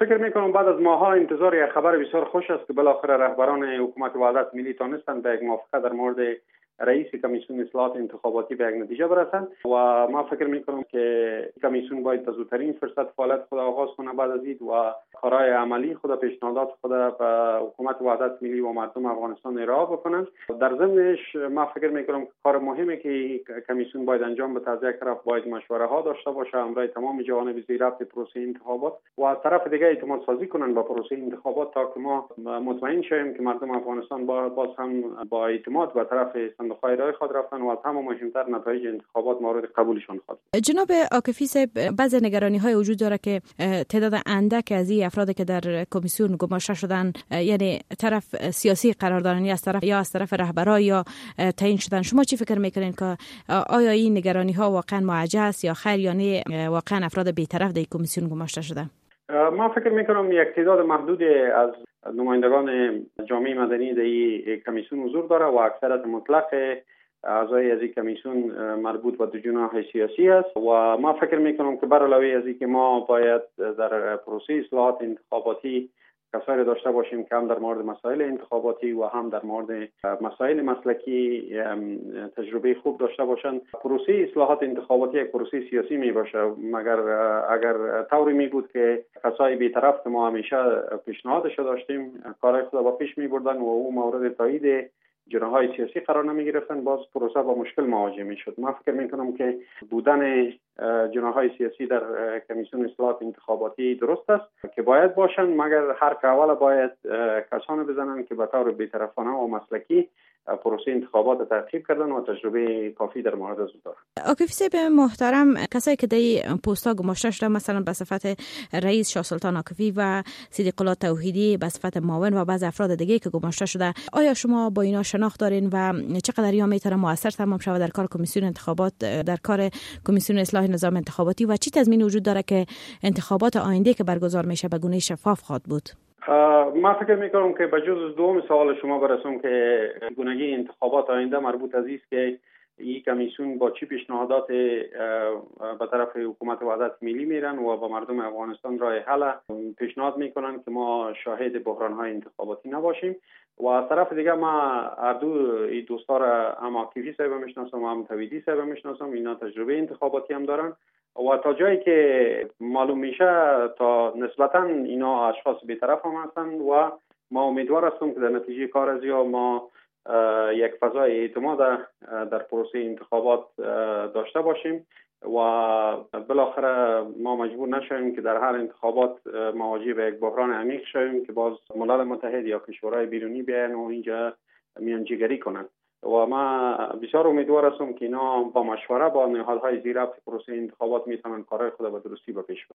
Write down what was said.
فکر میکنم بعد از ماها انتظار یک خبر بسیار خوش است که بالاخره رهبران حکومت وحدت ملی تانستند به یک موافقه در مورد رئیس کمیسیون اصلاحات انتخاباتی به یک نتیجه برسند و ما فکر میکنم که کمیسیون باید به زودترین فرصت فعالیت خود آغاز کنه بعد از این و کارهای عملی خود پیشنهادات خود به حکومت وحدت ملی و مردم افغانستان ارائه بکنند. در ضمنش ما فکر میکنم کار مهمی که کمیسیون باید انجام بده از یک طرف باید مشوره ها داشته باشه همراه تمام جوانب زیرفت پروسه انتخابات و از طرف دیگه اعتماد سازی کنند با پروسه انتخابات تا که ما مطمئن شویم که مردم افغانستان باز هم با اعتماد به طرف صندوق‌های رای خود رفتن و از همه مهمتر نتایج انتخابات مورد قبولشان خواهد. جناب عاکفی صاحب، بعضی نگرانی‌های وجود داره که تعداد اندک از این افرادی که در کمیسیون گماشته شدن یعنی طرف سیاسی قرار دارن یا از طرف رهبران یا تعیین شدن. شما چی فکر میکنین که آیا این نگرانی‌ها واقعا معجزه است یا خیر یا نه واقعا افراد بی‌طرف در کمیسیون گماشته شدن؟ ما فکر میکنم یک تعداد محدود از نمایندگان جامعه مدنی در این کمیسیون حضور داره و اکثریت مطلق اعضای از این کمیسیون مربوط به دو جناح سیاسی است و ما فکر میکنم که بر علاوه از اینکه ما باید در پروسه اصلاحات انتخاباتی کسایی داشته باشیم که هم در مورد مسائل انتخاباتی و هم در مورد مسائل مسلکی تجربه خوب داشته باشند. پروسه اصلاحات انتخاباتی یک پروسه سیاسی می باشه، مگر اگر طوری می بود که کسای بی‌طرف ما همیشه پیشنهادش داشتیم کارهای خود با پیش می بردن و او مورد تایید جناح‌های سیاسی قرار نمی گرفتن، باز پروسه با مشکل مواجه می شد. من فکر می کنم که بودن جناح‌های سیاسی در کمیسیون اصلاحات انتخاباتی درست است که باید باشن، مگر هر که اول باید کسانی بزنن که به طور بی‌طرفانه و مسلکی پروسه انتخابات تعقیب کردن و تجربه کافی در مورد از دارن. عاکفی صاحب محترم، کسایی که در پست‌ها گماشته شدن مثلا به صفت رئیس شاه سلطان عاکفی و صدیق الله توحیدی به صفت معاون و بعض افراد دیگه که گماشته شده، آیا شما با اینا شناخت دارین و چقدر اینا میتونه موثر تمام شود در کار کمیسیون انتخابات، در کار کمیسیون اصلاح نظام انتخاباتی و چی تضمینی وجود داره که انتخابات آینده که برگزار میشه به گونه شفاف خواهد بود؟ ما فکر میکنم که بجز دوم سوال شما برسم که گونگی انتخابات آینده مربوط از است که این کمیسیون با چی پیشنهادات به طرف حکومت وحدت ملی میرن و با مردم افغانستان راه حل پیشنهاد میکنن که ما شاهد بحران‌های انتخاباتی نباشیم و از طرف دیگه ما هر دو این دوستا را هم عاکفی صاحب میشناسم و هم توحیدی صاحب میشناسم، اینا تجربه انتخاباتی هم دارن و تا جایی که معلوم میشه تا نسبتا اینا اشخاص بی‌طرف هم هستند و ما امیدوار هستم که در نتیجه کار از یا ما یک فضای اعتماد در پروسه انتخابات داشته باشیم و بالاخره ما مجبور نشویم که در هر انتخابات مواجه به یک بحران عمیق شویم که باز ملل متحد یا کشورهای بیرونی بیاین و اینجا میانجیگری کنند و ما بسیار امیدوار هستم که اینا با مشوره با نهادهای زیرربط پروسه انتخابات میتونن کارهای خود به درستی به پیش